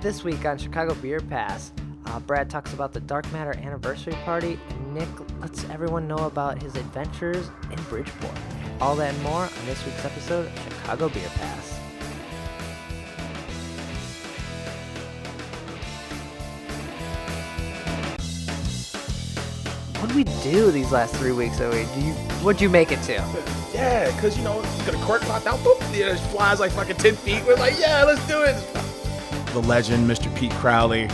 This week on Chicago Beer Pass, Brad talks about the Dark Matter anniversary party, and Nick lets everyone know about his adventures in Bridgeport. All that and more on this week's episode of Chicago Beer Pass. What did we do these last 3 weeks, Owie? What'd you make it to? Yeah, because, you know, it's going to cork pop out, boop, it flies like fucking 10 feet. We're like, yeah, let's do it. The legend, Mr. Pete Crowley.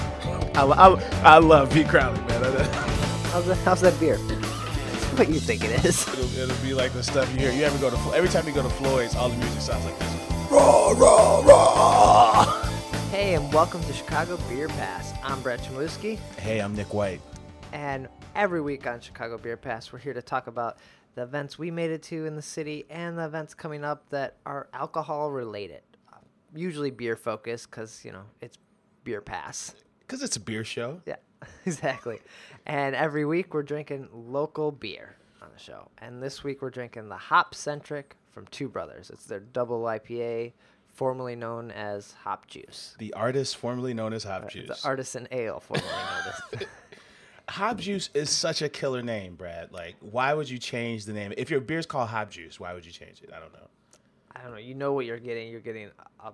I love Pete Crowley, man. How's that beer? It's what you think it is. It'll be like the stuff you hear. You ever go to every time you go to Floyd's, all the music sounds like this. Raw, raw, raw. Hey, and welcome to Chicago Beer Pass. I'm Brett Chmielewski. Hey, I'm Nick White. And every week on Chicago Beer Pass, we're here to talk about the events we made it to in the city and the events coming up that are alcohol related. Usually beer focused because, you know, it's Beer Pass. Because it's a beer show. Yeah, exactly. And every week we're drinking local beer on the show. And this week we're drinking the Hop Centric from Two Brothers. It's their double IPA, formerly known as Hop Juice. The artist formerly known as Hop Juice. The Artisan Ale, formerly known as. Hop Juice is such a killer name, Brad. Like, why would you change the name? If your beer's called Hop Juice, why would you change it? I don't know. I don't know. You know what you're getting. You're getting a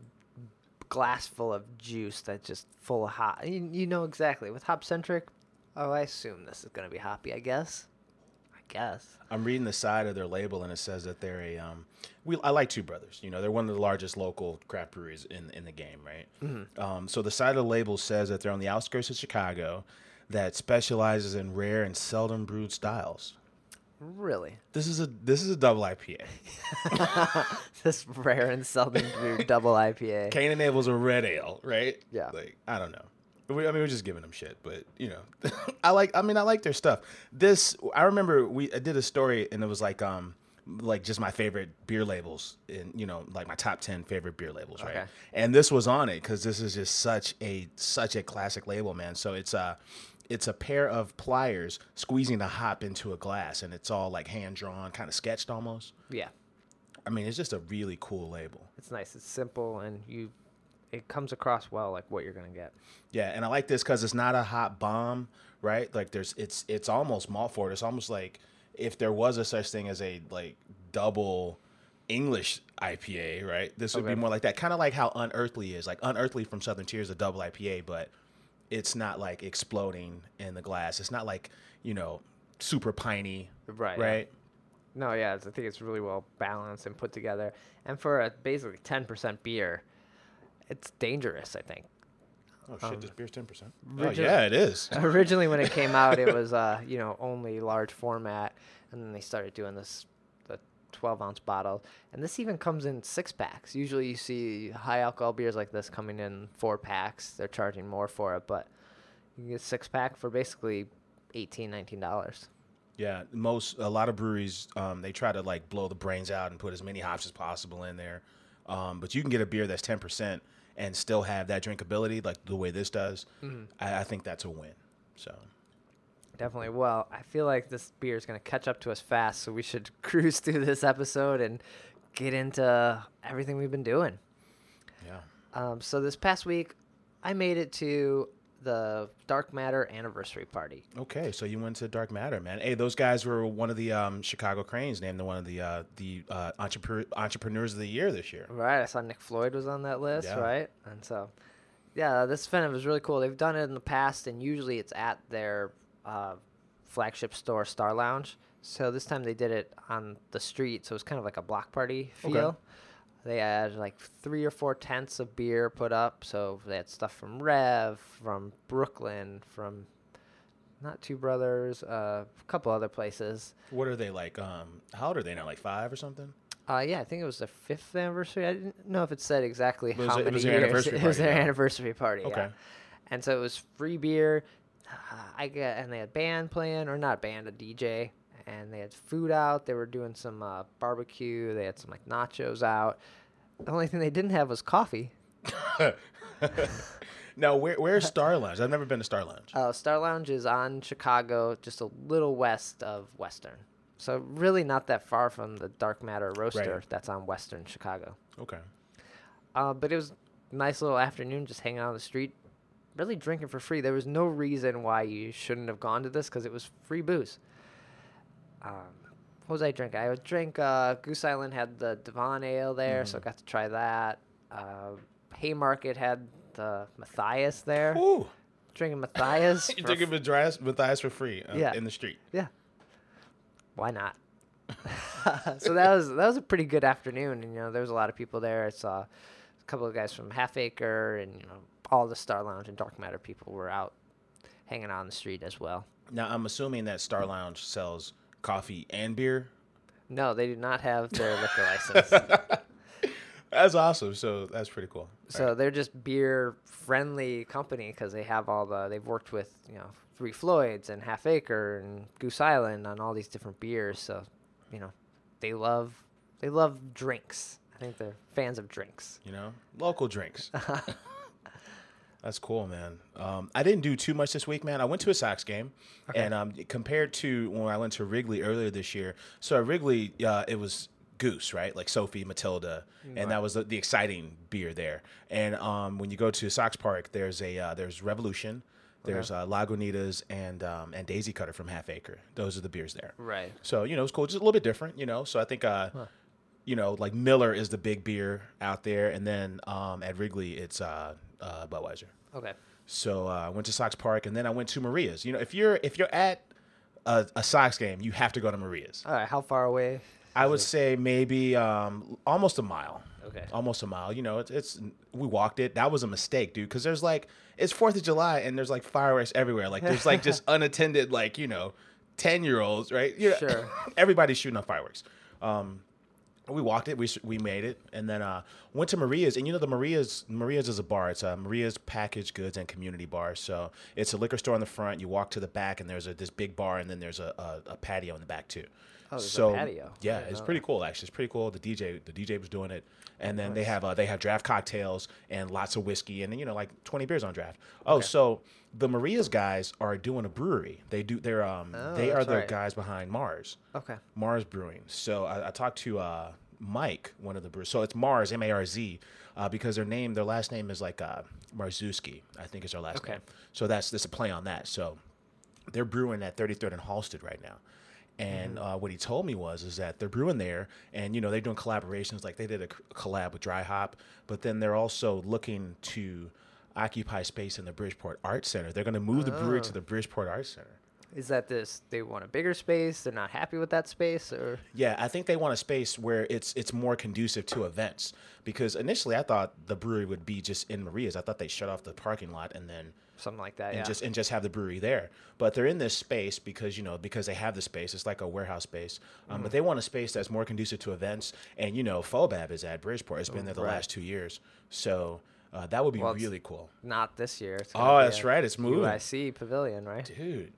glass full of juice that's just full of hop. You know exactly. With Hop Centric, I assume this is going to be hoppy, I guess. I'm reading the side of their label, and it says that they're I like Two Brothers. You know, they're one of the largest local craft breweries in the game, right? Mm-hmm. So the side of the label says that they're on the outskirts of Chicago that specializes in rare and seldom brewed styles. Really? This is a double IPA. This rare and seldom brewed double IPA. Cain and Abel's a red ale, right? Yeah. Like, I don't know. We're just giving them shit, but you know, I like their stuff. I remember I did a story, and it was like just my favorite beer labels, and you know, like my top 10 favorite beer labels, right? Okay. And this was on it because this is just such a classic label, man. So it's a pair of pliers squeezing a hop into a glass, and it's all like hand drawn, kind of sketched almost. Yeah. I mean, it's just a really cool label. It's nice. It's simple, and it comes across well, like what you're gonna get. Yeah, and I like this because it's not a hot bomb, right? Like it's almost malt forward. It's almost like if there was a such thing as a like double English IPA, right? This would be more like that. Kind of like how Unearthly is. Like Unearthly from Southern Tier is a double IPA, but it's not like exploding in the glass. It's not like, you know, super piney, right? Yeah. No, yeah, I think it's really well balanced and put together. And for a basically 10% beer, it's dangerous, I think. Oh, shit, this beer's 10%. Oh, yeah, it is. Originally, when it came out, it was, only large format. And then they started doing the 12-ounce bottle. And this even comes in 6-packs. Usually you see high alcohol beers like this coming in 4-packs. They're charging more for it. But you can get 6-pack for basically $18, $19. Yeah, a lot of breweries, they try to like blow the brains out and put as many hops as possible in there. But you can get a beer that's 10% and still have that drinkability like the way this does. Mm-hmm. I think that's a win. So definitely. Well, I feel like this beer is going to catch up to us fast, so we should cruise through this episode and get into everything we've been doing. Yeah. So this past week, I made it to the Dark Matter anniversary party. Okay, so you went to Dark Matter, man. Hey, those guys were one of the Chicago Cranes, named one of the entrepreneurs of the year this year. Right, I saw Nick Floyd was on that list, right? And so, yeah, this event was really cool. They've done it in the past, and usually it's at their flagship store, Star Lounge. So this time they did it on the street, so it's kind of like a block party feel. Okay. They had like 3 or 4 tents of beer put up. So they had stuff from Rev, from Brooklyn, from not Two Brothers, a couple other places. What are they like? How old are they now? Like 5 or something? Yeah, I think it was their 5th anniversary. I didn't know if it said exactly how many years. It was their anniversary party. Okay. Yeah. And so it was free beer. And they had band playing, or not band, a DJ. And they had food out. They were doing some barbecue. They had some like nachos out. The only thing they didn't have was coffee. Now, where's Star Lounge? I've never been to Star Lounge. Star Lounge is on Chicago, just a little west of Western. So really not that far from the Dark Matter Roaster that's on Western Chicago. Okay. But it was nice little afternoon just hanging out on the street, really drinking for free. There was no reason why you shouldn't have gone to this because it was free booze. What was I drinking? I would drink Goose Island had the Devon Ale there, so I got to try that. Haymarket had the Matthias there. Ooh. Drinking Matthias. You're drinking Matthias for free in the street. Yeah. Why not? So that was a pretty good afternoon, and there was a lot of people there. I saw a couple of guys from Half Acre, and all the Star Lounge and Dark Matter people were out hanging out on the street as well. Now I'm assuming that Star Lounge sells coffee and beer. No, they do not have their liquor license. That's awesome. So that's pretty cool. So they're just beer friendly company because they have they've worked with Three Floyds and Half Acre and Goose Island on all these different beers. So they love drinks. I think they're fans of drinks. Local drinks. That's cool, man. I didn't do too much this week, man. I went to a Sox game, and compared to when I went to Wrigley earlier this year, so at Wrigley, it was Goose, right? Like Sophie, Matilda, and that was the exciting beer there. And when you go to Sox Park, there's Revolution, there's Lagunitas, and Daisy Cutter from Half Acre. Those are the beers there. Right. So it's cool, just a little bit different, So I think like Miller is the big beer out there, and then at Wrigley it's Budweiser. Okay. So I went to Sox Park, and then I went to Maria's. If you're at a Sox game, you have to go to Maria's. All right. How far away? I would say maybe almost a mile. Okay. Almost a mile. It's we walked it. That was a mistake, dude, because there's it's 4th of July and there's fireworks everywhere. There's just unattended 10-year-olds, right? Sure. Everybody's shooting off fireworks. We walked it. We made it, and then went to Maria's. And the Maria's is a bar. It's Maria's Packaged Goods and Community Bar. So it's a liquor store in the front. You walk to the back, and there's this big bar, and then there's a patio in the back too. Oh, there's a patio. Yeah, it's pretty cool actually. It's pretty cool. The DJ was doing it, and then they have draft cocktails and lots of whiskey, and then 20 beers on draft. Oh, so the Maria's guys are doing a brewery. They are the guys behind Mars. Okay. Mars Brewing. So I talked to Mike, one of the brewers. So it's Mars, M-A-R-Z, because their last name is Marzewski, I think is their last name. So that's a play on that. So they're brewing at 33rd and Halsted right now. And what he told me is that they're brewing there, and they're doing collaborations. Like they did a collab with Dry Hop, but then they're also looking to occupy space in the Bridgeport Arts Center. They're going to move the brewery to the Bridgeport Arts Center. Is that they want a bigger space? They're not happy with that space, or? Yeah, I think they want a space where it's more conducive to events. Because initially, I thought the brewery would be just in Maria's. I thought they'd shut off the parking lot and then something like that, and just have the brewery there. But they're in this space because they have the space. It's like a warehouse space. But they want a space that's more conducive to events. And FOBAB is at Bridgeport. It's been there the last 2 years. So that would be really cool. Not this year. It's that's right. It's moving. UIC Pavilion, right? Dude.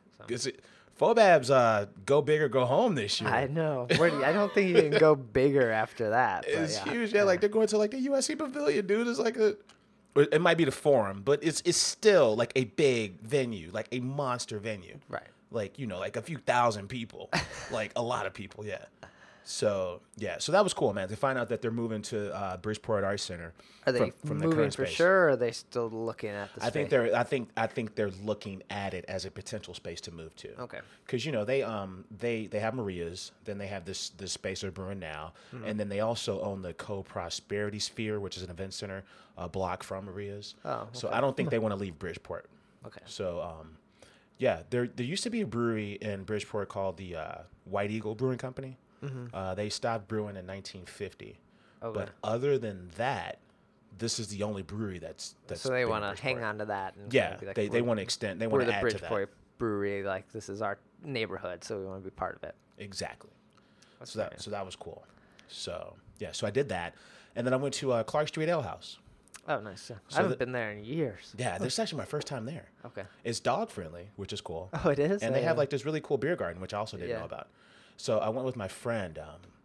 FOBAB's go big or go home this year. I know. I don't think you can go bigger after that. It's huge. Yeah, they're going to the USC Pavilion, dude. It's it might be the Forum, but it's still a big venue, a monster venue. Right. A few thousand people, a lot of people. Yeah. So that was cool, man. To find out that they're moving to Bridgeport Arts Center. Are they from moving the current for space. sure? Or are they still looking at the space? I think they're looking at it as a potential space to move to. Okay. Because they have Maria's, then they have this space they're brewing now, and then they also own the Co-Prosperity Sphere, which is an event center block from Maria's. Oh. Okay. So I don't think they want to leave Bridgeport. Okay. So there used to be a brewery in Bridgeport called the White Eagle Brewing Company. Mm-hmm. They stopped brewing in 1950. Okay. But other than that, this is the only brewery that's so they want to hang on to that. And they want to extend. They want to add to that. We're the Bridgeport brewery. This is our neighborhood, so we want to be part of it. Exactly. So that was cool. So I did that, and then I went to Clark Street Ale House. Oh, nice. I haven't been there in years. Yeah, this is actually my first time there. Okay. It's dog friendly, which is cool. Oh, it is? And they have this really cool beer garden, which I also didn't know about. So I went with my friend.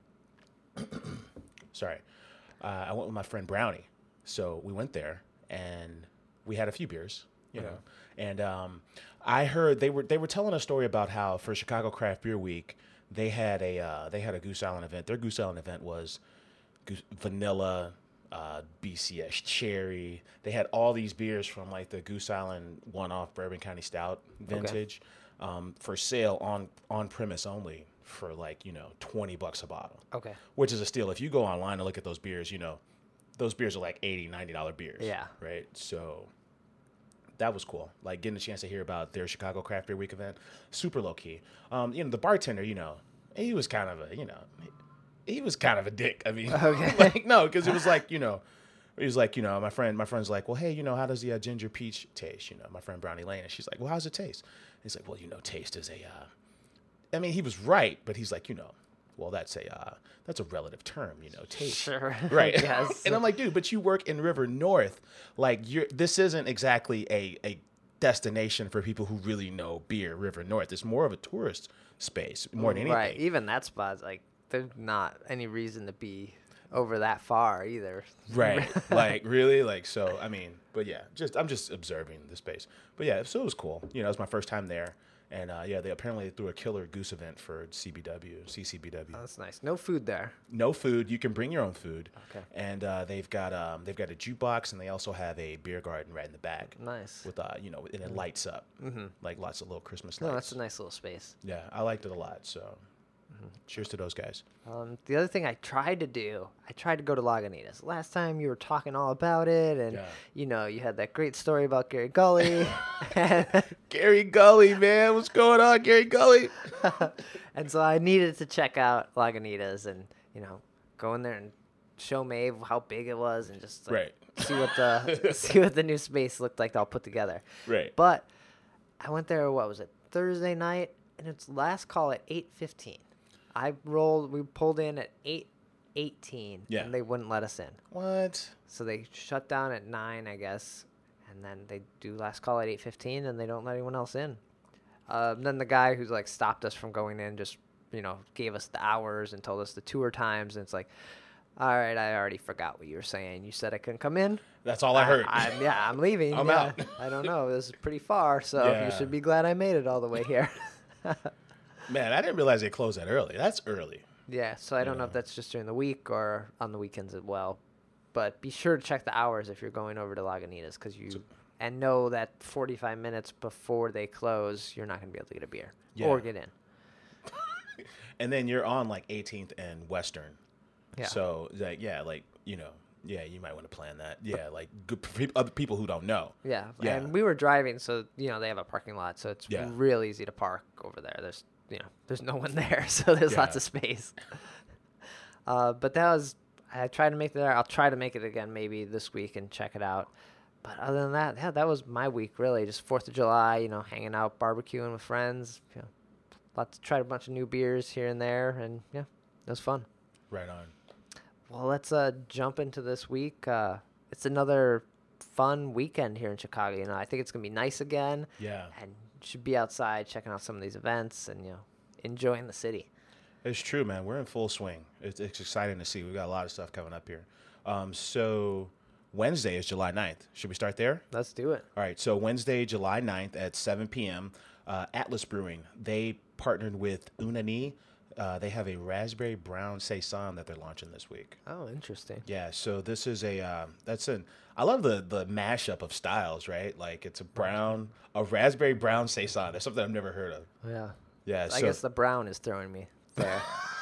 I went with my friend Brownie. So we went there and we had a few beers, you know. And I heard they were telling a story about how for Chicago Craft Beer Week they had a Goose Island event. Their Goose Island event was vanilla BCS Cherry. They had all these beers from like the Goose Island one-off Bourbon County Stout vintage for sale on premise only for like, $20 a bottle. Okay. Which is a steal. If you go online and look at those beers, those beers are like $80, $90 beers. Yeah. Right. So that was cool. Like getting a chance to hear about their Chicago Craft Beer Week event. Super low key. The bartender, he was kind of he was kind of a dick. I mean, okay. no, because it was like, he was like, my friend's like, well, hey, how does the ginger peach taste? My friend Brownie Lane. And she's like, well, how's it taste? And he's like, well, taste is I mean, he was right, but he's like, well, that's a relative term, taste. Sure. Right. Yes. And I'm like, dude, but you work in River North. Like, this isn't exactly a destination for people who really know beer, River North. It's more of a tourist space more than anything. Right. Even that spot's like, there's not any reason to be over that far either. Right. Like, really? Like, so, I mean, but yeah, I'm just observing the space. But yeah, so it was cool. It was my first time there. And they apparently threw a killer goose event for CCBW. Oh, that's nice. No food there. No food. You can bring your own food. Okay. And they've got a jukebox, and they also have a beer garden right in the back. Nice. With and it lights up, like lots of little Christmas lights. No, that's a nice little space. Yeah, I liked it a lot. So, cheers to those guys. The other thing I tried to go to Lagunitas. Last time you were talking all about it, and you had that great story about Gary Gully. Gary Gully, man, what's going on, Gary Gully? And so I needed to check out Lagunitas and go in there and show Maeve how big it was and just see what the new space looked like all put together. Right. But I went there. What was it? Thursday night, and it's last call at 8:15. We pulled in at 8:18, and they wouldn't let us in. What? So they shut down at 9, I guess, and then they do last call at 8:15, and they don't let anyone else in. Then the guy who's like stopped us from going in just gave us the hours and told us the tour times, and it's like, all right, I already forgot what you were saying. You said I couldn't come in. That's all I heard. I'm leaving. I'm out. I don't know. This is pretty far, so you should be glad I made it all the way here. Man, I didn't realize they closed that early. That's early. Yeah, so I don't know if that's just during the week or on the weekends as well. But be sure to check the hours if you're going over to Lagunitas and know that 45 minutes before they close, you're not going to be able to get a beer or get in. And then you're on like 18th and Western. Yeah. So you might want to plan that. Yeah, like good for other people who don't know. Yeah. And we were driving, so they have a parking lot, so it's real easy to park over there. There's no one there, so there's lots of space. But I tried to make it there. I'll try to make it again maybe this week and check it out. But other than that, that was my week really. Just 4th of July, hanging out, barbecuing with friends. Tried a bunch of new beers here and there, and it was fun. Right on. Well, let's jump into this week. It's another fun weekend here in Chicago. I think it's gonna be nice again. Yeah. And should be outside checking out some of these events and enjoying the city. It's true, man. We're in full swing. It's exciting to see. We've got a lot of stuff coming up here. So Wednesday is July 9th. Should we start there? Let's do it. All right. So Wednesday, July 9th at 7 p.m., Atlas Brewing. They partnered with Unani. They have a raspberry brown saison that they're launching this week. Oh, interesting. Yeah, so this is I love the mashup of styles, right? Like it's a raspberry brown saison. That's something I've never heard of. Yeah. Yeah. I guess the brown is throwing me there.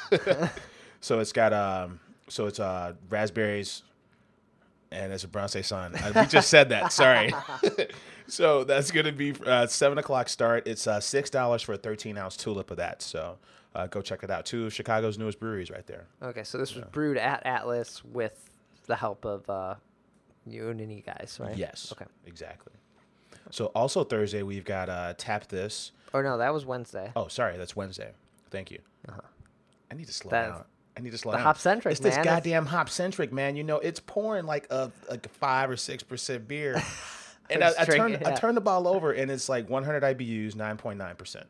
So it's got raspberries, and it's a brown saison. We just said that. Sorry. So that's gonna be 7:00 start. It's $6 for a 13-ounce tulip of that. So. Go check it out. 2 of Chicago's newest breweries right there. Okay, so this was brewed at Atlas with the help of Unani guys, right? Yes. Okay. Exactly. So also Thursday, we've got Tap This. Or no, that was Wednesday. Oh, sorry. That's Wednesday. Thank you. Uh-huh. I need to slow down. The hop centric, man. It's this goddamn hop centric, man. It's pouring like a 5 or 6% beer. And I turned the bottle over, and it's like 100 IBUs, 9.9%.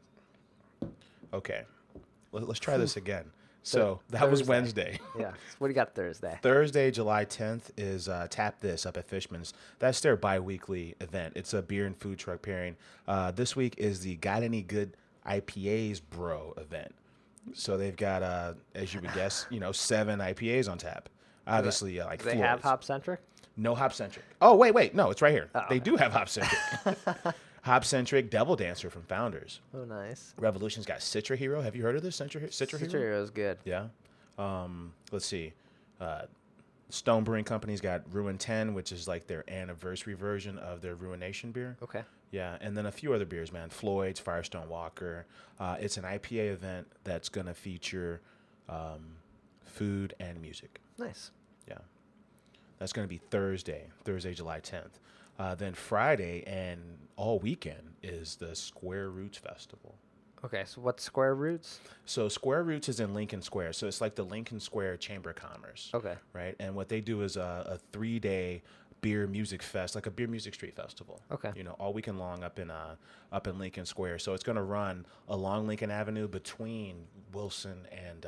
Okay. Let's try this again. So that was Wednesday. Yeah. So what do you got Thursday? Thursday, July 10th is Tap This up at Fishman's. That's their bi-weekly event. It's a beer and food truck pairing. This week is the Got Any Good IPAs Bro event. So they've got, as you would guess, 7 IPAs on tap. Obviously, like Do they have Floyd's. Hop Centric? No Hop Centric. Oh, wait. No, it's right here. Oh, they okay. do have Hop Centric. Hop Centric, Devil Dancer from Founders. Oh, nice. Revolution's got Citra Hero. Have you heard of this Citra Hero? Citra Hero is good. Yeah. Let's see. Stone Brewing Company's got Ruin 10, which is like their anniversary version of their Ruination beer. Okay. Yeah, and then a few other beers, man. Floyd's, Firestone Walker. It's an IPA event that's going to feature food and music. Nice. Yeah. That's going to be Thursday, July 10th. Then Friday and all weekend is the Square Roots Festival. Okay, so what's Square Roots? So Square Roots is in Lincoln Square. So it's like the Lincoln Square Chamber of Commerce. Okay. Right? And what they do is a 3-day beer music fest, like a beer music street festival. Okay. You know, all weekend long up in Lincoln Square. So it's going to run along Lincoln Avenue between Wilson and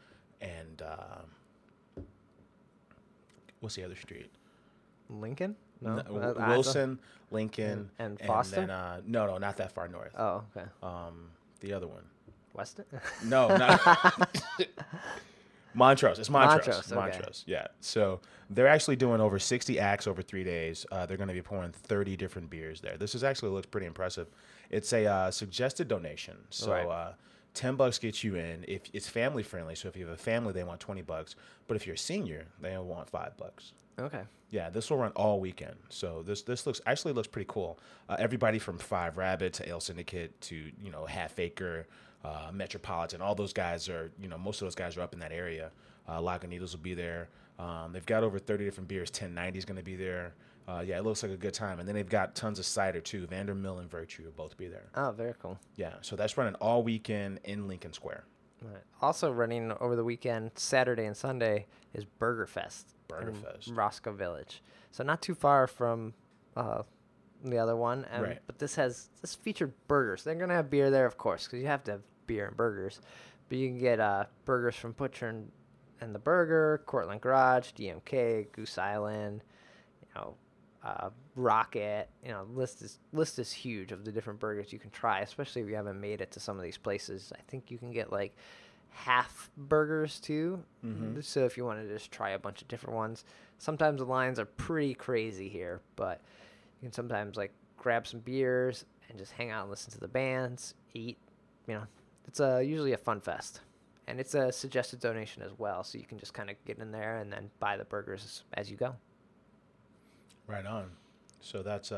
what's the other street? Lincoln? No. Wilson, Lincoln, and Foster? then, no, not that far north. Oh, okay. The other one. Weston? No, not Montrose. It's Montrose. Montrose, okay. Yeah. So they're actually doing over 60 acts over 3 days. They're going to be pouring 30 different beers there. This is actually looks pretty impressive. It's a suggested donation. So Right. $10 gets you in. If it's family friendly, so if you have a family, they want $20. But if you're a senior, they want $5. Okay. Yeah, this will run all weekend. So this looks pretty cool. Everybody from Five Rabbit to Ale Syndicate to Half Acre, Metropolitan, all those guys are most of those guys are up in that area. Lagunitas will be there. They've got over 30 different beers. 1090 is going to be there. Yeah, it looks like a good time. And then they've got tons of cider too. Vandermill and Virtue will both be there. Oh, very cool. Yeah, so that's running all weekend in Lincoln Square. Right. Also running over the weekend, Saturday and Sunday, is Burger Fest. Burger Fest. Roscoe Village. So not too far from the other one. Right. But this featured burgers. They're going to have beer there, of course, because you have to have beer and burgers. But you can get burgers from Butcher and the Burger, Cortland Garage, DMK, Goose Island, Rocket. List is huge of the different burgers you can try, especially if you haven't made it to some of these places. I think you can get like half burgers too. Mm-hmm. So if you want to just try a bunch of different ones, sometimes the lines are pretty crazy here, but you can sometimes like grab some beers and just hang out and listen to the bands, eat. It's usually a fun fest, and it's a suggested donation as well, so you can just kind of get in there and then buy the burgers as you go. Right on. So that's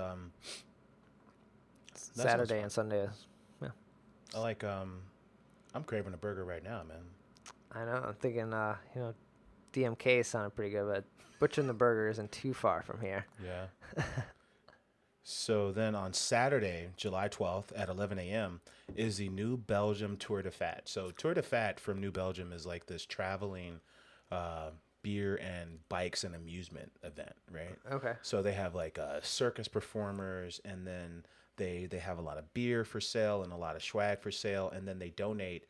Saturday and Sunday. Yeah. I like I'm craving a burger right now, man. I know. I'm thinking, DMK sounded pretty good, but Butcher and the Burger isn't too far from here. Yeah. So then on Saturday, July 12th at 11 a.m. is the New Belgium Tour de Fat. So Tour de Fat from New Belgium is like this traveling beer and bikes and amusement event, right? Okay. So they have like circus performers, and then they have a lot of beer for sale and a lot of swag for sale, and then they donate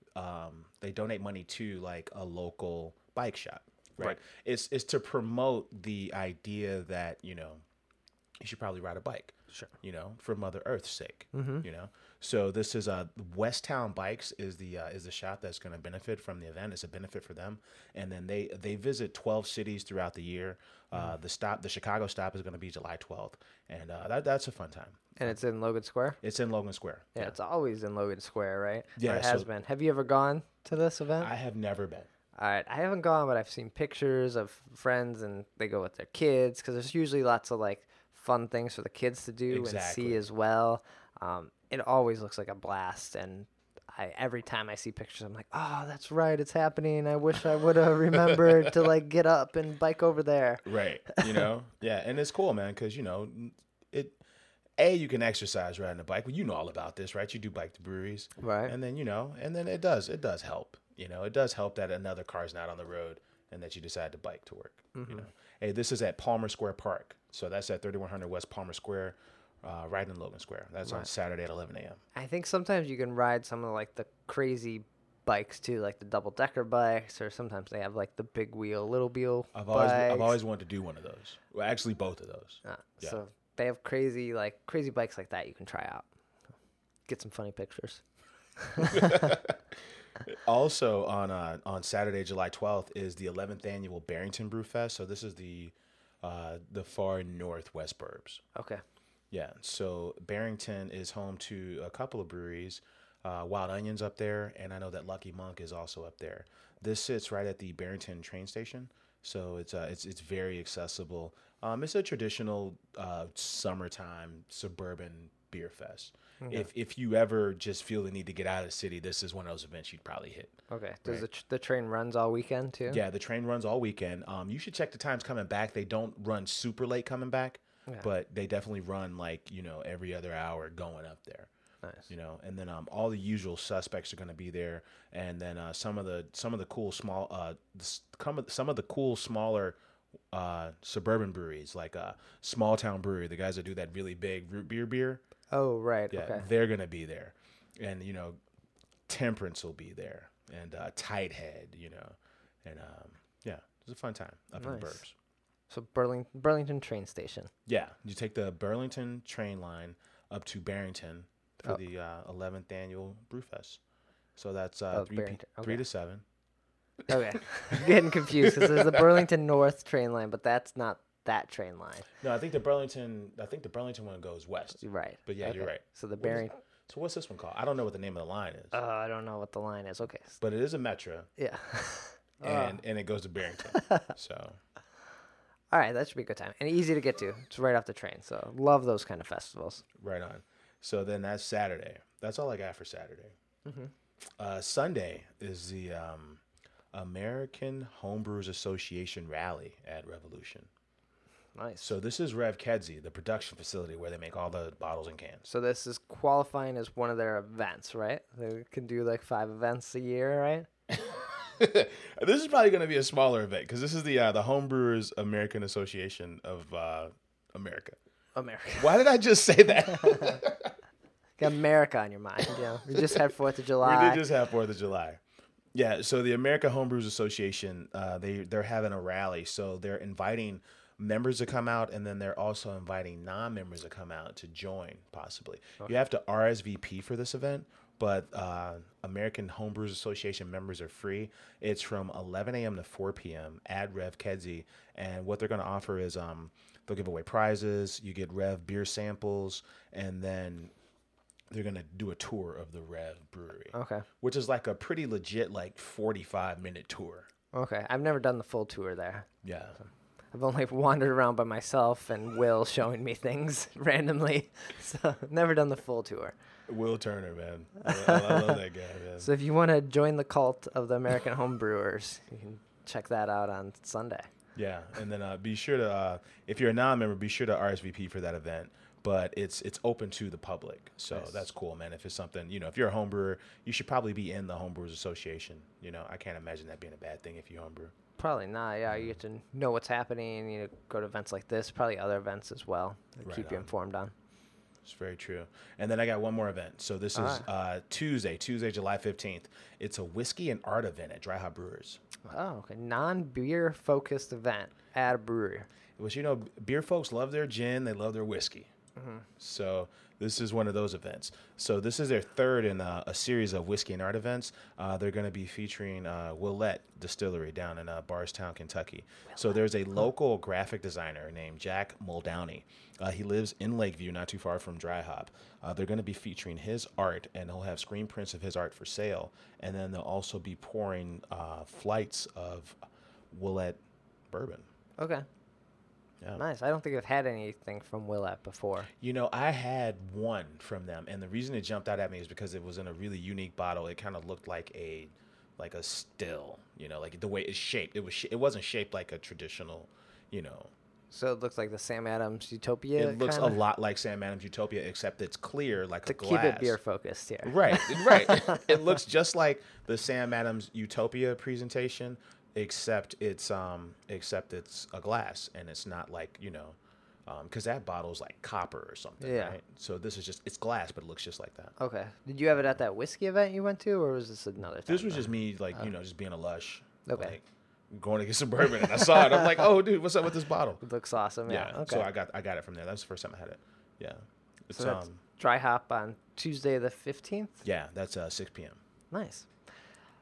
money to like a local bike shop, right? It's to promote the idea that you should probably ride a bike, sure, for Mother Earth's sake, mm-hmm. So this is West Town Bikes is the shop that's going to benefit from the event. It's a benefit for them, and then they visit 12 cities throughout the year. The Chicago stop is going to be July 12th, and that's a fun time. And it's in Logan Square? It's in Logan Square. Yeah, it's always in Logan Square, right? Yeah, or it has been. Have you ever gone to this event? I have never been. All right, I haven't gone, but I've seen pictures of friends, and they go with their kids because there's usually lots of like fun things for the kids to do and see as well. It always looks like a blast, and every time I see pictures, I'm like, oh, that's right, it's happening. I wish I would have remembered to like get up and bike over there. Right, yeah, and it's cool, man, because you can exercise riding a bike. Well, you know all about this, right? You do bike to breweries, right? And then it does help. It does help that another car's not on the road and that you decide to bike to work. Mm-hmm. Hey, this is at Palmer Square Park, so that's at 3100 West Palmer Square, right in Logan Square. That's on Saturday at 11 a.m. I think sometimes you can ride some of like the crazy bikes too, like the double decker bikes, or sometimes they have like the big wheel, little wheel. I've always wanted to do one of those. Well, actually, both of those. Yeah. So they have crazy bikes like that you can try out. Get some funny pictures. Also on Saturday, July 12th, is the 11th annual Barrington Brew Fest. So this is the far northwest burbs. Okay. Yeah. So Barrington is home to a couple of breweries. Wild Onion's up there, and I know that Lucky Monk is also up there. This sits right at the Barrington train station, so it's very accessible. It's a traditional summertime suburban beer fest. Okay. If you ever just feel the need to get out of the city, this is one of those events you'd probably hit. Okay. Does Right. the train runs all weekend too? Yeah, the train runs all weekend. You should check the times coming back. They don't run super late coming back, Yeah. but they definitely run like every other hour going up there. Nice. And then all the usual suspects are going to be there, and then some of the cool some of the cool smaller suburban breweries like Small Town Brewery, the guys that do that really big root beer. Oh, right. Yeah, Okay. they're going to be there, and Temperance will be there, and Tighthead, and yeah, it's a fun time up in the Nice. burbs. So Burlington train station. Yeah, you take the Burlington train line up to Barrington for Oh. the 11th annual Brewfest. So that's 3 Barrington. Okay. to 7. Okay. I'm getting confused because there's the Burlington North train line, but that's not that train line. No, I think the Burlington one goes west. Right. But yeah, you're Okay. right. So the What is- Barrington. So what's this one called? I don't know what the name of the line is, I don't know what the line is. Okay. but it is a Metro, Yeah. and it goes to Barrington. So All right, that should be a good time and easy to get to. It's right off the train, so love those kind of festivals. right on. So then that's Saturday. That's all I got for Saturday. Mm-hmm. Sunday is the American Homebrewers Association rally at Revolution. Nice. So this is Rev Kedzie, the production facility where they make all the bottles and cans. So this is qualifying as one of their events, right? They can do like 5 events a year, right? This is probably going to be a smaller event because this is the Homebrewers American Association of America. America. Why did I just say that? Got America on your mind. We just had 4th of We July. did just have 4th of July. Yeah, so the American Homebrewers Association, they're having a rally. So they're inviting members to come out, and then they're also inviting non-members to come out to join, possibly. Okay. You have to RSVP for this event, but American Homebrewers Association members are free. It's from 11 a.m. to 4 p.m. at Rev Kedzie, and what they're going to offer is they'll give away prizes, you get Rev beer samples, and then they're going to do a tour of the Rev brewery. Okay. Which is like a pretty legit 45-minute tour. Okay. I've never done the full tour there. Yeah. I've only wandered around by myself and Will showing me things randomly. So never done the full tour. Will Turner, man. I love that guy, man. So if you want to join the cult of the American Homebrewers, you can check that out on Sunday. Yeah, and then be sure to, if you're a non-member, be sure to RSVP for that event. But it's open to the public, so Nice. That's cool, man. If it's something, if you're a homebrewer, you should probably be in the Homebrewers Association. I can't imagine that being a bad thing if you homebrew. Probably not. Yeah, you get to know what's happening. Go to events like this, probably other events as well. Right Keep you on. informed on. It's very true. And then I got one more event. So this is Tuesday, July 15th. It's a whiskey and art event at Dry Hop Brewers. Oh, okay. Non-beer focused event at a brewery. Which, beer folks love their gin. They love their whiskey. Mm-hmm. So this is one of those events. So this is their third in a series of whiskey and art events. They're going to be featuring Willette Distillery down in Bardstown, Kentucky. So there's a local graphic designer named Jack Muldowney. He lives in Lakeview, not too far from Dry Hop. They're going to be featuring his art, and he'll have screen prints of his art for sale. And then they'll also be pouring flights of Willette bourbon. Okay. Yeah. Nice. I don't think I've had anything from Willette before. I had one from them, and the reason it jumped out at me is because it was in a really unique bottle. It kind of looked like a still, like the way it's shaped. It wasn't shaped like a traditional, So it looks like the Sam Adams Utopia. It looks kinda? a lot like Sam Adams Utopia, except it's clear like To a glass. keep it beer focused here. Right. It looks just like the Sam Adams Utopia presentation, except it's a glass, and it's not like because that bottle's like copper or something. Yeah. Right? So this is it's glass, but it looks just like that. Okay. Did you have it at that whiskey event you went to, or was this another time? This was just me, just being a lush. Okay. Like, going to get some bourbon, and I saw it. I'm like, oh, dude, what's up with this bottle? It looks awesome. Yeah. Okay. So I got it from there. That was the first time I had it. Yeah. It's So that's Dry Hop on Tuesday the 15th? yeah, that's 6 p.m. Nice.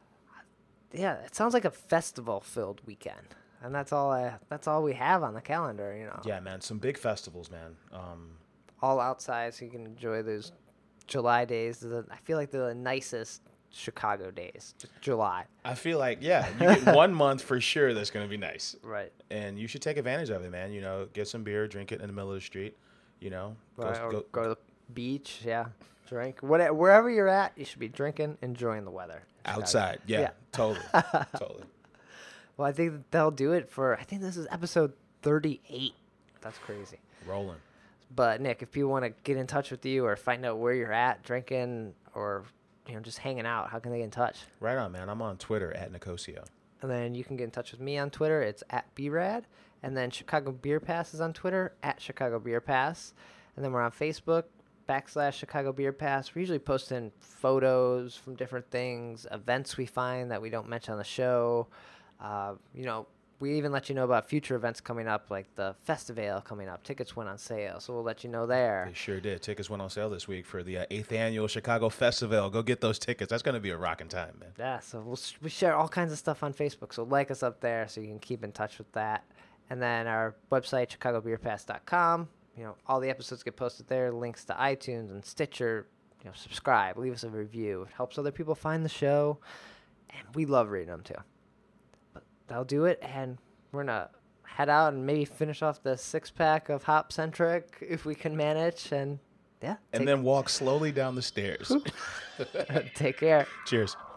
yeah, it sounds like a festival-filled weekend, and that's all we have on the calendar. Yeah, man, some big festivals, man. All outside, so you can enjoy those July days. I feel like they're the nicest Chicago days. Just July. I feel like, yeah, you get 1 month for sure that's going to be nice. Right. And you should take advantage of it, man. Get some beer, drink it in the middle of the street, Right, go to the beach, yeah. Drink. Wherever you're at, you should be drinking, enjoying the weather. Outside, yeah. Totally. Totally. Well, I think that'll do it I think this is episode 38. That's crazy. Rolling. But, Nick, if people want to get in touch with you or find out where you're at drinking or just hanging out, how can they get in touch? Right on, man. I'm on Twitter at Nicosio. And then you can get in touch with me on Twitter. It's at BRAD. And then Chicago Beer Pass is on Twitter, at Chicago Beer Pass. And then we're on Facebook, /Chicago Beer Pass. We're usually posting photos from different things, events we find that we don't mention on the show. We even let you know about future events coming up, like the Festival coming up. Tickets went on sale, so we'll let you know there. They sure did. Tickets went on sale this week for the 8th annual Chicago Festival. Go get those tickets. That's going to be a rocking time, man. Yeah, so we share all kinds of stuff on Facebook, so like us up there so you can keep in touch with that. And then our website, chicagobeerpass.com. All the episodes get posted there, links to iTunes and Stitcher. Subscribe, leave us a review. It helps other people find the show, and we love reading them too. But that'll do it, and we're going to head out and maybe finish off the 6-pack of Hop Centric if we can manage, and yeah. And then walk slowly down the stairs. Take care. Cheers.